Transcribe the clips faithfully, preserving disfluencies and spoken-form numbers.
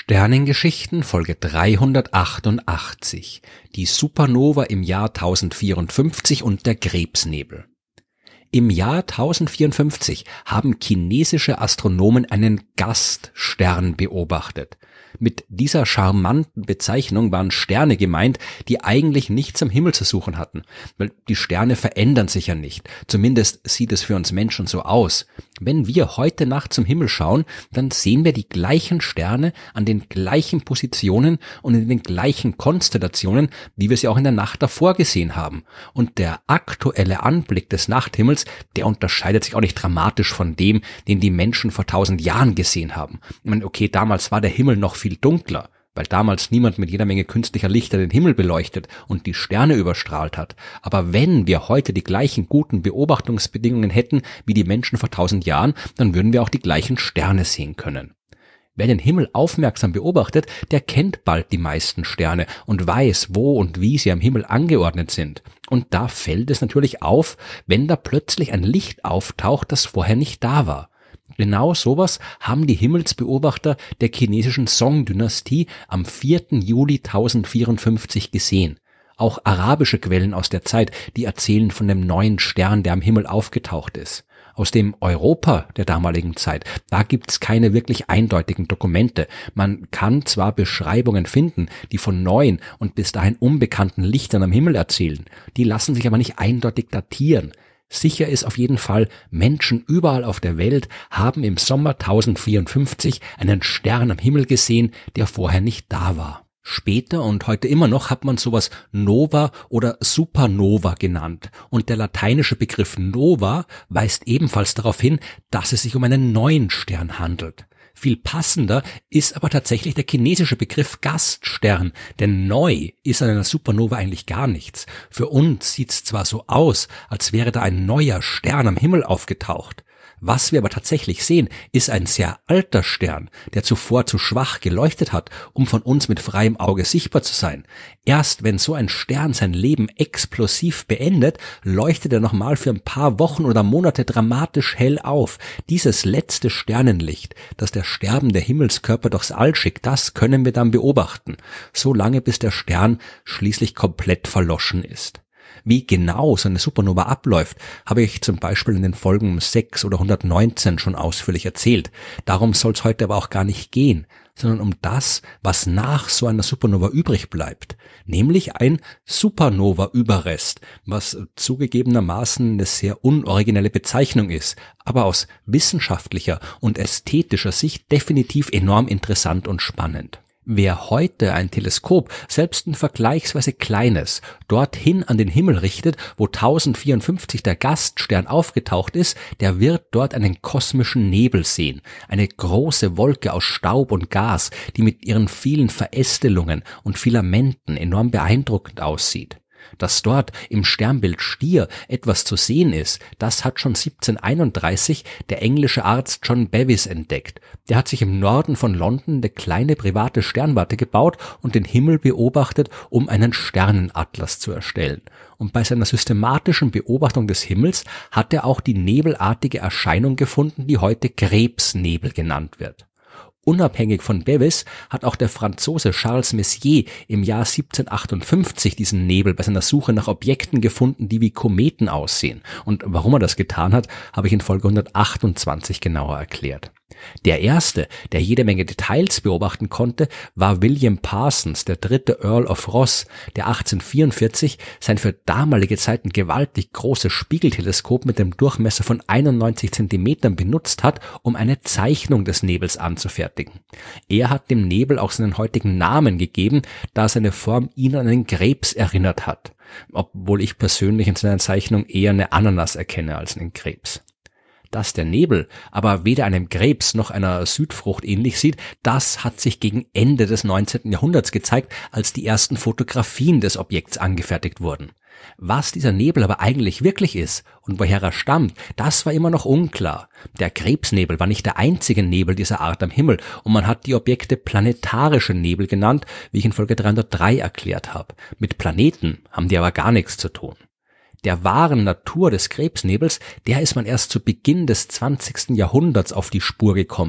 Sternengeschichten Folge dreihundertachtundachtzig. Die Supernova im Jahr tausendvierundfünfzig und der Krebsnebel. Im Jahr tausendvierundfünfzig haben chinesische Astronomen einen Gaststern beobachtet. Mit dieser charmanten Bezeichnung waren Sterne gemeint, die eigentlich nichts am Himmel zu suchen hatten, weil die Sterne verändern sich ja nicht. Zumindest sieht es für uns Menschen so aus. Wenn wir heute Nacht zum Himmel schauen, dann sehen wir die gleichen Sterne an den gleichen Positionen und in den gleichen Konstellationen, wie wir sie auch in der Nacht davor gesehen haben. Und der aktuelle Anblick des Nachthimmels, der unterscheidet sich auch nicht dramatisch von dem, den die Menschen vor tausend Jahren gesehen haben. Ich meine, okay, damals war der Himmel noch viel dunkler, weil damals niemand mit jeder Menge künstlicher Lichter den Himmel beleuchtet und die Sterne überstrahlt hat. Aber wenn wir heute die gleichen guten Beobachtungsbedingungen hätten wie die Menschen vor tausend Jahren, dann würden wir auch die gleichen Sterne sehen können. Wer den Himmel aufmerksam beobachtet, der kennt bald die meisten Sterne und weiß, wo und wie sie am Himmel angeordnet sind. Und da fällt es natürlich auf, wenn da plötzlich ein Licht auftaucht, das vorher nicht da war. Genau sowas haben die Himmelsbeobachter der chinesischen Song-Dynastie am vierten Juli tausendvierundfünfzig gesehen. Auch arabische Quellen aus der Zeit, die erzählen von dem neuen Stern, der am Himmel aufgetaucht ist. Aus dem Europa der damaligen Zeit, da gibt's keine wirklich eindeutigen Dokumente. Man kann zwar Beschreibungen finden, die von neuen und bis dahin unbekannten Lichtern am Himmel erzählen, die lassen sich aber nicht eindeutig datieren. Sicher ist auf jeden Fall, Menschen überall auf der Welt haben im Sommer tausendvierundfünfzig einen Stern am Himmel gesehen, der vorher nicht da war. Später und heute immer noch hat man sowas Nova oder Supernova genannt. Und der lateinische Begriff Nova weist ebenfalls darauf hin, dass es sich um einen neuen Stern handelt. Viel passender ist aber tatsächlich der chinesische Begriff Gaststern, denn neu ist an einer Supernova eigentlich gar nichts. Für uns sieht's zwar so aus, als wäre da ein neuer Stern am Himmel aufgetaucht. Was wir aber tatsächlich sehen, ist ein sehr alter Stern, der zuvor zu schwach geleuchtet hat, um von uns mit freiem Auge sichtbar zu sein. Erst wenn so ein Stern sein Leben explosiv beendet, leuchtet er nochmal für ein paar Wochen oder Monate dramatisch hell auf. Dieses letzte Sternenlicht, das der sterbende Himmelskörper durchs All schickt, das können wir dann beobachten, so lange bis der Stern schließlich komplett verloschen ist. Wie genau so eine Supernova abläuft, habe ich zum Beispiel in den Folgen sechs oder hundertneunzehn schon ausführlich erzählt. Darum soll es heute aber auch gar nicht gehen, sondern um das, was nach so einer Supernova übrig bleibt, nämlich ein Supernova-Überrest, was zugegebenermaßen eine sehr unoriginelle Bezeichnung ist, aber aus wissenschaftlicher und ästhetischer Sicht definitiv enorm interessant und spannend. Wer heute ein Teleskop, selbst ein vergleichsweise kleines, dorthin an den Himmel richtet, wo tausendvierundfünfzig der Gaststern aufgetaucht ist, der wird dort einen kosmischen Nebel sehen. Eine große Wolke aus Staub und Gas, die mit ihren vielen Verästelungen und Filamenten enorm beeindruckend aussieht. Dass dort im Sternbild Stier etwas zu sehen ist, das hat schon siebzehnhunderteinunddreißig der englische Arzt John Bevis entdeckt. Der hat sich im Norden von London eine kleine private Sternwarte gebaut und den Himmel beobachtet, um einen Sternenatlas zu erstellen. Und bei seiner systematischen Beobachtung des Himmels hat er auch die nebelartige Erscheinung gefunden, die heute Krebsnebel genannt wird. Unabhängig von Bevis hat auch der Franzose Charles Messier im Jahr siebzehnhundertachtundfünfzig diesen Nebel bei seiner Suche nach Objekten gefunden, die wie Kometen aussehen. Und warum er das getan hat, habe ich in Folge hundertachtundzwanzig genauer erklärt. Der erste, der jede Menge Details beobachten konnte, war William Parsons, der dritte Earl of Ross, der achtzehnhundertvierundvierzig sein für damalige Zeiten gewaltig großes Spiegelteleskop mit dem Durchmesser von einundneunzig Zentimetern benutzt hat, um eine Zeichnung des Nebels anzufertigen. Er hat dem Nebel auch seinen heutigen Namen gegeben, da seine Form ihn an einen Krebs erinnert hat, obwohl ich persönlich in seiner Zeichnung eher eine Ananas erkenne als einen Krebs. Dass der Nebel aber weder einem Krebs noch einer Südfrucht ähnlich sieht, das hat sich gegen Ende des neunzehnten Jahrhunderts gezeigt, als die ersten Fotografien des Objekts angefertigt wurden. Was dieser Nebel aber eigentlich wirklich ist und woher er stammt, das war immer noch unklar. Der Krebsnebel war nicht der einzige Nebel dieser Art am Himmel und man hat die Objekte planetarische Nebel genannt, wie ich in Folge dreihundertdrei erklärt habe. Mit Planeten haben die aber gar nichts zu tun. Der wahren Natur des Krebsnebels, der ist man erst zu Beginn des zwanzigsten Jahrhunderts auf die Spur gekommen.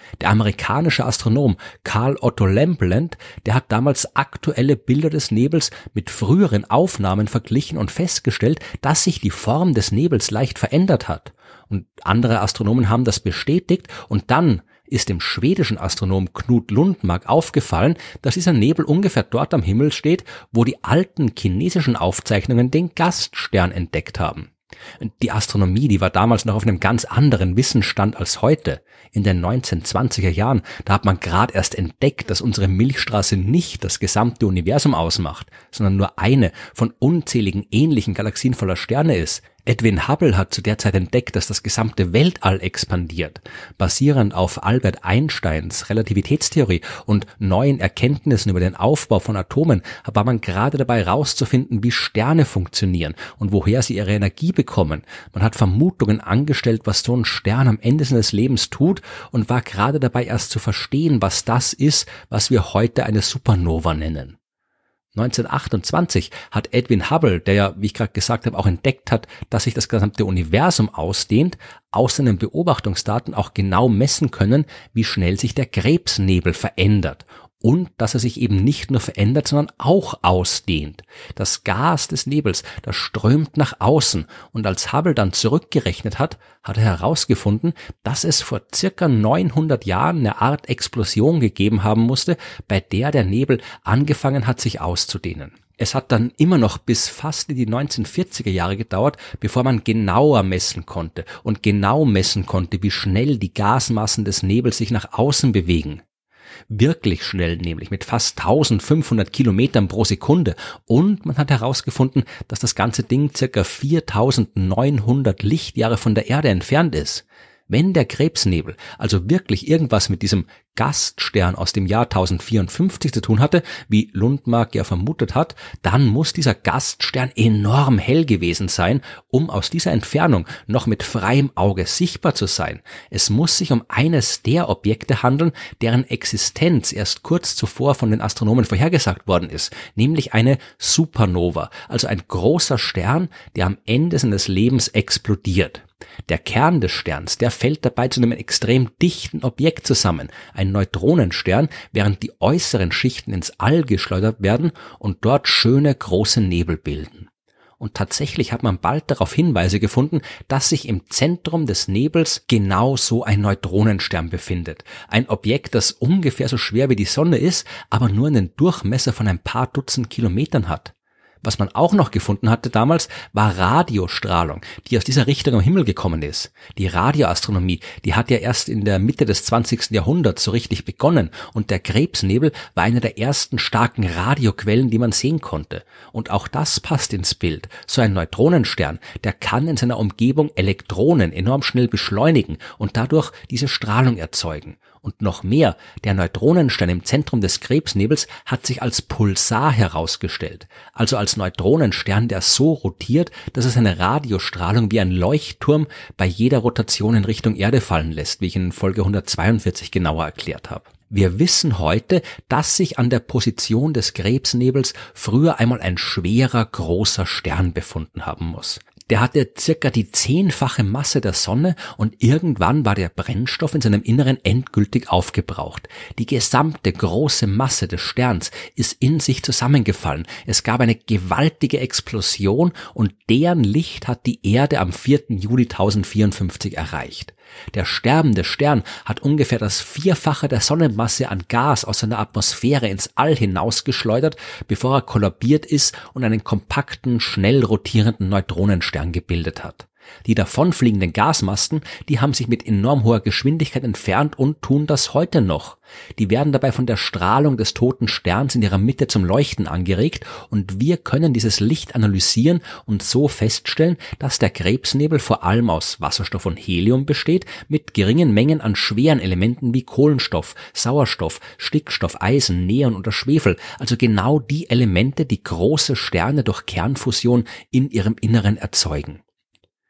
Der amerikanische Astronom Carl Otto Lampland, der hat damals aktuelle Bilder des Nebels mit früheren Aufnahmen verglichen und festgestellt, dass sich die Form des Nebels leicht verändert hat. Und andere Astronomen haben das bestätigt und dann ist dem schwedischen Astronom Knut Lundmark aufgefallen, dass dieser Nebel ungefähr dort am Himmel steht, wo die alten chinesischen Aufzeichnungen den Gaststern entdeckt haben. Die Astronomie, die war damals noch auf einem ganz anderen Wissensstand als heute. In den neunzehnhundertzwanziger Jahren, da hat man gerade erst entdeckt, dass unsere Milchstraße nicht das gesamte Universum ausmacht, sondern nur eine von unzähligen ähnlichen Galaxien voller Sterne ist. Edwin Hubble hat zu der Zeit entdeckt, dass das gesamte Weltall expandiert. Basierend auf Albert Einsteins Relativitätstheorie und neuen Erkenntnissen über den Aufbau von Atomen war man gerade dabei herauszufinden, wie Sterne funktionieren und woher sie ihre Energie bekommen. Man hat Vermutungen angestellt, was so ein Stern am Ende seines Lebens tut und war gerade dabei erst zu verstehen, was das ist, was wir heute eine Supernova nennen. neunzehnhundertachtundzwanzig hat Edwin Hubble, der ja, wie ich gerade gesagt habe, auch entdeckt hat, dass sich das gesamte Universum ausdehnt, aus seinen Beobachtungsdaten auch genau messen können, wie schnell sich der Krebsnebel verändert. Und dass er sich eben nicht nur verändert, sondern auch ausdehnt. Das Gas des Nebels, das strömt nach außen. Und als Hubble dann zurückgerechnet hat, hat er herausgefunden, dass es vor circa neunhundert Jahren eine Art Explosion gegeben haben musste, bei der der Nebel angefangen hat, sich auszudehnen. Es hat dann immer noch bis fast in die neunzehnhundertvierziger Jahre gedauert, bevor man genauer messen konnte und genau messen konnte, wie schnell die Gasmassen des Nebels sich nach außen bewegen. Wirklich schnell, nämlich mit fast eintausendfünfhundert Kilometern pro Sekunde. Und man hat herausgefunden, dass das ganze Ding circa viertausendneunhundert Lichtjahre von der Erde entfernt ist. Wenn der Krebsnebel also wirklich irgendwas mit diesem Gaststern aus dem Jahr tausendvierundfünfzig zu tun hatte, wie Lundmark ja vermutet hat, dann muss dieser Gaststern enorm hell gewesen sein, um aus dieser Entfernung noch mit freiem Auge sichtbar zu sein. Es muss sich um eines der Objekte handeln, deren Existenz erst kurz zuvor von den Astronomen vorhergesagt worden ist, nämlich eine Supernova, also ein großer Stern, der am Ende seines Lebens explodiert. Der Kern des Sterns, der fällt dabei zu einem extrem dichten Objekt zusammen, ein Neutronenstern, während die äußeren Schichten ins All geschleudert werden und dort schöne große Nebel bilden. Und tatsächlich hat man bald darauf Hinweise gefunden, dass sich im Zentrum des Nebels genau so ein Neutronenstern befindet. Ein Objekt, das ungefähr so schwer wie die Sonne ist, aber nur einen Durchmesser von ein paar Dutzend Kilometern hat. Was man auch noch gefunden hatte damals, war Radiostrahlung, die aus dieser Richtung am Himmel gekommen ist. Die Radioastronomie, die hat ja erst in der Mitte des zwanzigsten Jahrhunderts so richtig begonnen und der Krebsnebel war eine der ersten starken Radioquellen, die man sehen konnte. Und auch das passt ins Bild. So ein Neutronenstern, der kann in seiner Umgebung Elektronen enorm schnell beschleunigen und dadurch diese Strahlung erzeugen. Und noch mehr, der Neutronenstern im Zentrum des Krebsnebels hat sich als Pulsar herausgestellt, also als Neutronenstern, der so rotiert, dass es eine Radiostrahlung wie ein Leuchtturm bei jeder Rotation in Richtung Erde fallen lässt, wie ich in Folge hundertzweiundvierzig genauer erklärt habe. Wir wissen heute, dass sich an der Position des Krebsnebels früher einmal ein schwerer, großer Stern befunden haben muss. Der hatte circa die zehnfache Masse der Sonne und irgendwann war der Brennstoff in seinem Inneren endgültig aufgebraucht. Die gesamte große Masse des Sterns ist in sich zusammengefallen. Es gab eine gewaltige Explosion und deren Licht hat die Erde am vierten Juli tausendvierundfünfzig erreicht. Der sterbende Stern hat ungefähr das Vierfache der Sonnenmasse an Gas aus seiner Atmosphäre ins All hinausgeschleudert, bevor er kollabiert ist und einen kompakten, schnell rotierenden Neutronenstern gebildet hat. Die davonfliegenden Gasmasten, die haben sich mit enorm hoher Geschwindigkeit entfernt und tun das heute noch. Die werden dabei von der Strahlung des toten Sterns in ihrer Mitte zum Leuchten angeregt und wir können dieses Licht analysieren und so feststellen, dass der Krebsnebel vor allem aus Wasserstoff und Helium besteht, mit geringen Mengen an schweren Elementen wie Kohlenstoff, Sauerstoff, Stickstoff, Eisen, Neon oder Schwefel, also genau die Elemente, die große Sterne durch Kernfusion in ihrem Inneren erzeugen.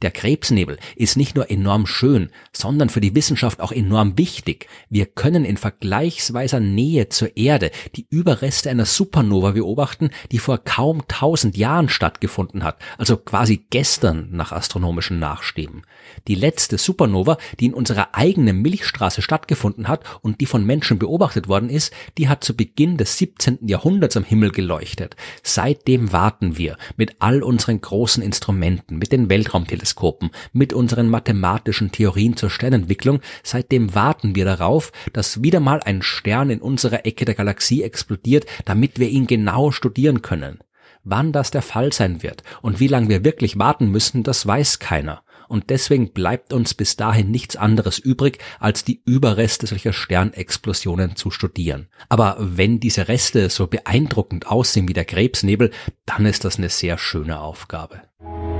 Der Krebsnebel ist nicht nur enorm schön, sondern für die Wissenschaft auch enorm wichtig. Wir können in vergleichsweiser Nähe zur Erde die Überreste einer Supernova beobachten, die vor kaum tausend Jahren stattgefunden hat, also quasi gestern nach astronomischen Nachsteben. Die letzte Supernova, die in unserer eigenen Milchstraße stattgefunden hat und die von Menschen beobachtet worden ist, die hat zu Beginn des siebzehnten Jahrhunderts am Himmel geleuchtet. Seitdem warten wir mit all unseren großen Instrumenten, mit den Weltraumteleskopen, mit unseren mathematischen Theorien zur Sternentwicklung, seitdem warten wir darauf, dass wieder mal ein Stern in unserer Ecke der Galaxie explodiert, damit wir ihn genau studieren können. Wann das der Fall sein wird und wie lange wir wirklich warten müssen, das weiß keiner. Und deswegen bleibt uns bis dahin nichts anderes übrig, als die Überreste solcher Sternexplosionen zu studieren. Aber wenn diese Reste so beeindruckend aussehen wie der Krebsnebel, dann ist das eine sehr schöne Aufgabe.